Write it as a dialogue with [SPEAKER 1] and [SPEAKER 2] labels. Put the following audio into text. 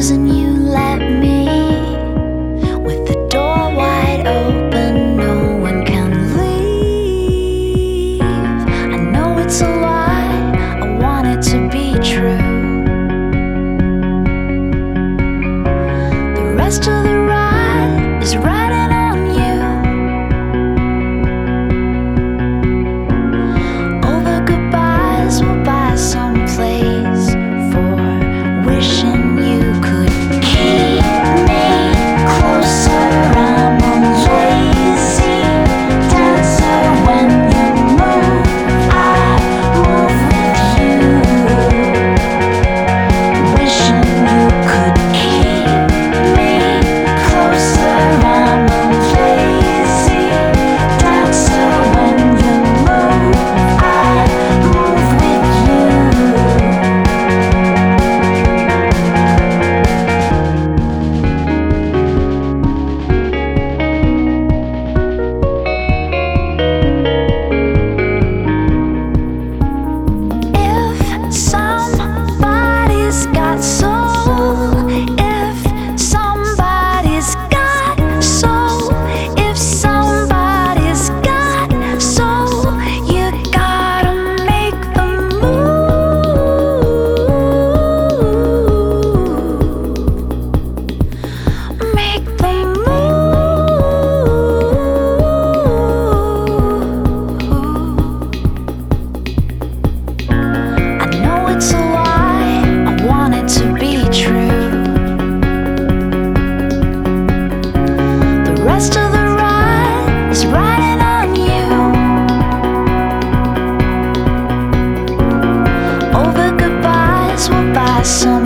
[SPEAKER 1] and you let me, with the door wide open, no one can leave. I know it's a lie, I want it to be true. The rest of the ride is riding on you. Over goodbyes, we'll buy some place for wishing you could keep me closer. I'm a lazy dancer. When you move, I move with you. Wishing you could keep me closer. I'm a lazy dancer. When you move, I move with you. If somebody's got soul, if somebody's got soul, if somebody's got soul, you gotta make the move. Make the move. I know it's a lie, I want it to be true. The rest of the ride is riding on you. Over goodbyes, we'll buy some